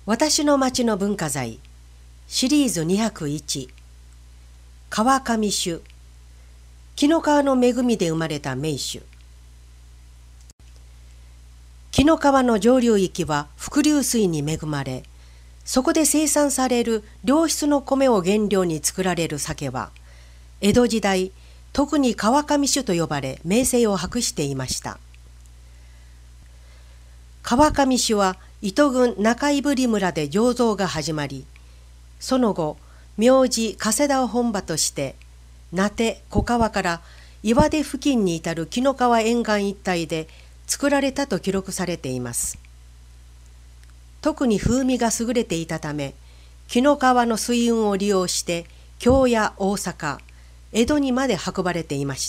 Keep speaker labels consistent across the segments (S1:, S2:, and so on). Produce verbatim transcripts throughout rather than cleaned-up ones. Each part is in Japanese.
S1: 私の町の文化財シリーズにひゃくいち、川上種、紀の川の恵みで生まれた名種。紀の川の上流域は伏流水に恵まれ、そこで生産される良質の米を原料に作られる酒は、江戸時代、特に川上種と呼ばれ名声を博していました。川上種は伊都郡中井振村で醸造が始まり、その後、名字加世田を本場として、名手小川から岩出付近に至る紀の川沿岸一帯で作られたと記録されています。特に風味が優れていたため、紀の川の水運を利用して京や大阪、江戸にまで運ばれていました。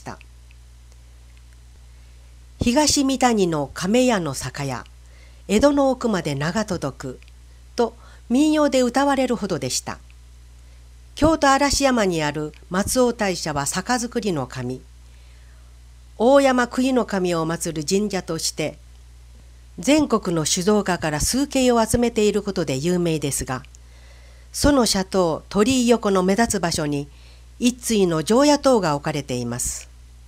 S1: 東三谷の亀屋の酒屋、江戸の奥まで名が届くと民謡で歌われるほどでした。京都嵐山にある松尾大社は酒造りの神、大山杭の神を祀る神社として全国の酒造家から数軒を集めていることで有名ですが、その社塔鳥居横の目立つ場所に一対の常夜灯が置かれています。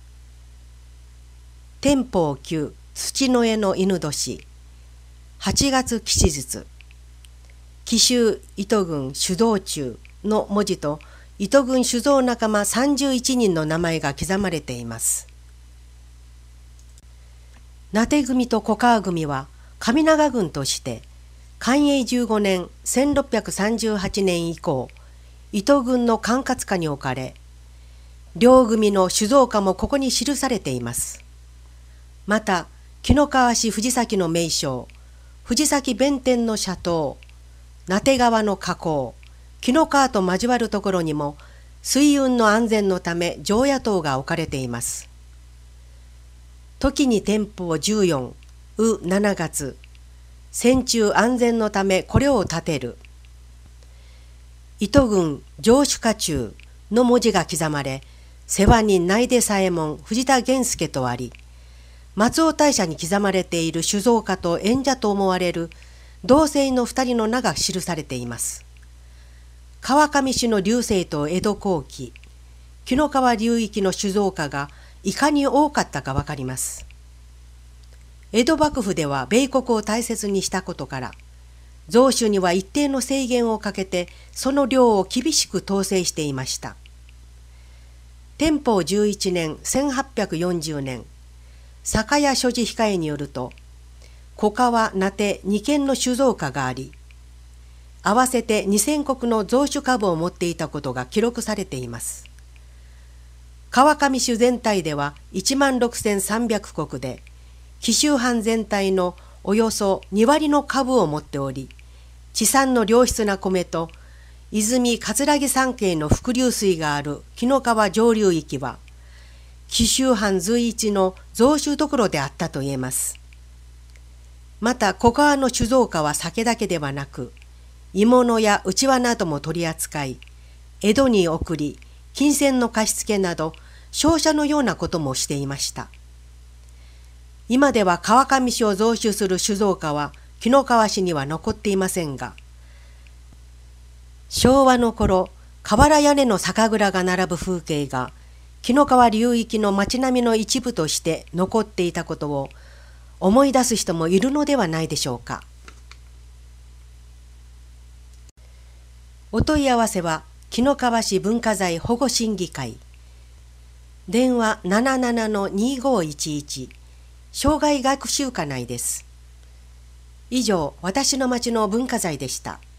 S1: 天保九土の絵の犬年はちがつ吉日、紀州伊都郡酒造中の文字と伊都郡酒造仲間さんじゅういちにんの名前が刻まれています。名手組と小川組は上長郡として寛永じゅうごねんせんろっぴゃくさんじゅうはちねん以降、伊都郡の管轄下に置かれ、両組の酒造家もここに記されています。また紀の川市藤崎の名称、藤崎弁天の社塔、名手川の河口、紀の川と交わるところにも水運の安全のため常夜灯が置かれています。時に天保じゅうよん、うしちがつ、戦中安全のためこれを建てる。伊都郡上酒家中の文字が刻まれ、世話人内出左衛門藤田源助とあり、松尾大社に刻まれている酒造家と縁者と思われる同姓の二人の名が記されています。川上種の隆盛と江戸後期、紀の川流域の酒造家がいかに多かったかわかります。江戸幕府では米国を大切にしたことから、造酒には一定の制限をかけてその量を厳しく統制していました。天保じゅういちねんせんはっぴゃくよんじゅうねん、酒屋所持控えによると、小川名手二軒の酒造家があり、合わせてにせんこくの造酒株を持っていたことが記録されています。川上種全体ではいちまんろくせんさんびゃくこくで、紀州藩全体のおよそにわりの株を持っており、地産の良質な米と泉葛城山系の伏流水がある紀の川上流域は、紀州藩随一の造酒どころであったと言えます。また小川の酒造家は酒だけではなく、鋳物やうちわなども取り扱い、江戸に送り、金銭の貸し付けなど商社のようなこともしていました。今では川上市を造酒する酒造家は紀の川市には残っていませんが、昭和の頃、瓦屋根の酒蔵が並ぶ風景が紀の川流域の町並みの一部として残っていたことを思い出す人もいるのではないでしょうか。お問い合わせは紀の川市文化財保護審議会、電話 ななななのにごいちいち、生涯学習課内です。以上、私の町の文化財でした。